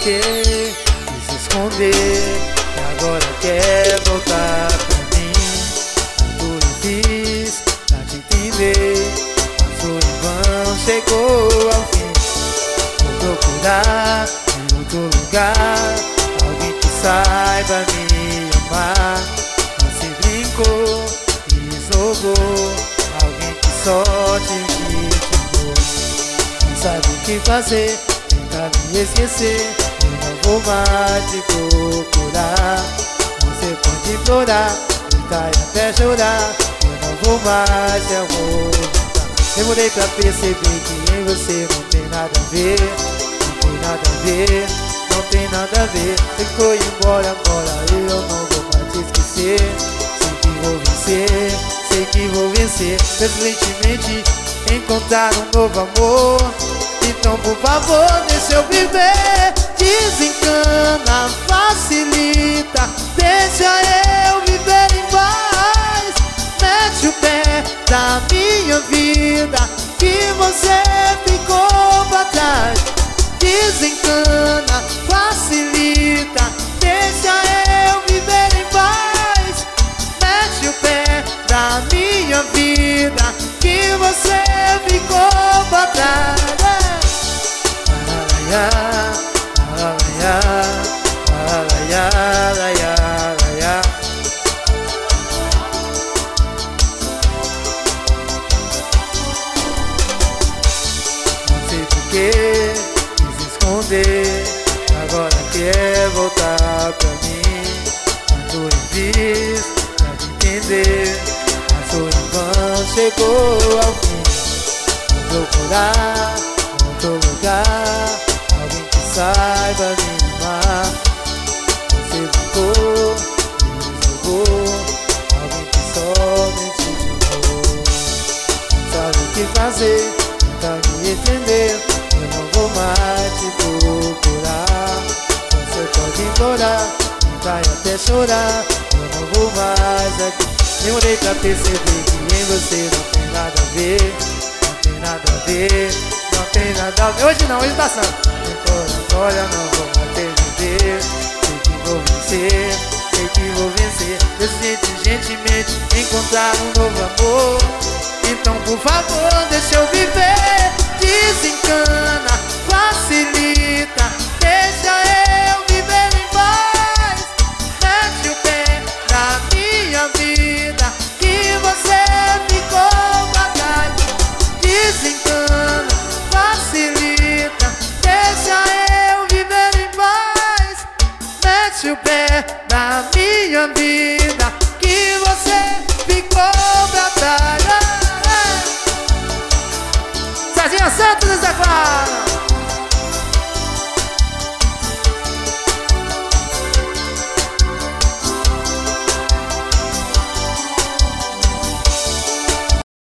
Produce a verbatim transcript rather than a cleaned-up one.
que quis esconder e agora quer voltar pra mim. Tudo eu fiz pra te entender, mas foi em vão, chegou ao fim. Vou procurar em outro lugar alguém que saiba me amar. Você brincou e esnobou alguém que só te criticou. Não sabe o que fazer, tenta me esquecer, eu não vou mais te procurar. Você pode implorar, gritar e até chorar, eu não vou mais te voltar. Demorei pra perceber que em você não tem nada a ver, não tem nada a ver, não tem nada a ver. Você foi embora, agora eu não vou mais te esquecer. Sei que vou vencer, sei que vou vencer. Recentemente encontrar um novo amor, então por favor deixa eu viver. Desencana, facilita, deixa eu viver em paz. Mete o pé da minha vida que você ficou pra trás. Desencana, facilita, deixa eu viver em paz. Mete o pé da minha vida que você ficou pra trás. Não sei por que quis esconder, agora quer voltar pra mim. Quando eu fiz pra te entender, mas foi em vão, chegou ao fim. Vou procurar em outro lugar alguém que saiba me amar. Você brincou e jogou alguém que só me criticou. Sabe o que fazer, tenta me entender, eu não vou mais te procurar. Você pode implorar, gritar e até chorar, eu não vou mais aqui. Demorei pra perceber que em você não tem nada a ver, não tem nada a ver, não tem nada a ver. Hoje não, hoje tá santo. Agora eu não vou mais perder, sei que vou vencer, sei que vou vencer. Desejo gentilmente encontrar um novo amor, então por favor deixa eu viver. Desencana, facilita, deixa eu viver em paz. Mete o pé na minha vida que você ficou pra trás. Desencana, facilita, deixa eu viver em paz. Mete o pé na minha vida que você ficou pra trás. Serginho Santos, Zé Clara.